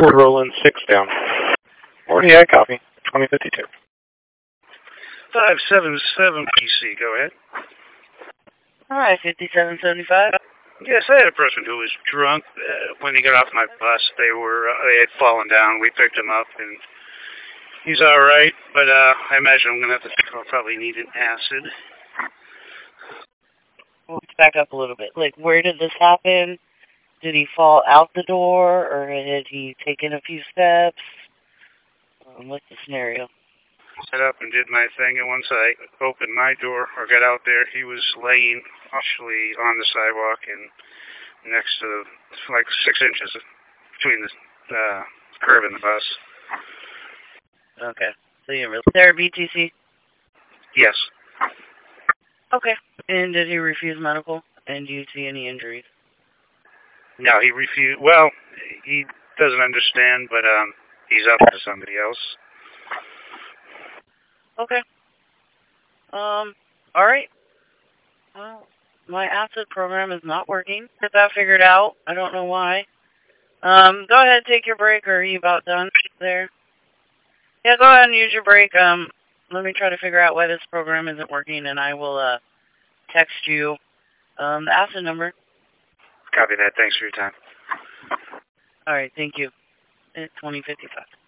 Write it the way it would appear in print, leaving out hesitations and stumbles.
4 rolling, 6 down. 40, I copy. 2052. 577 PC, go ahead. Alright, 5775. Yes, I had a person who was drunk when he got off my bus. They had fallen down. We picked him up, and he's all right. But I imagine I'm gonna have to probably need an acid. Let's back up a little bit. Like, where did this happen? Did he fall out the door, or had he taken a few steps? What's the scenario? Set up and did my thing, and once I opened my door or got out there, he was laying actually on the sidewalk and next to like 6 inches between the curb and the bus. Okay. So you really there, BTC? Yes. Okay. And did he refuse medical? And do you see any injuries? No, he refused. Well, he doesn't understand, but he's up to somebody else. Okay. Alright. Well, my acid program is not working. Get that figured out. I don't know why. Go ahead, take your break, or are you about done there? Yeah, go ahead and use your break. Let me try to figure out why this program isn't working, and I will, text you, the acid number. Copy that. Thanks for your time. Alright, thank you. It's 2055.